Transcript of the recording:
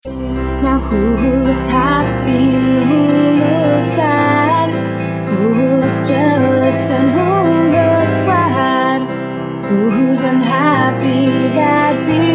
Now who looks happy, who looks sad, who looks jealous and who looks glad, who's unhappy that we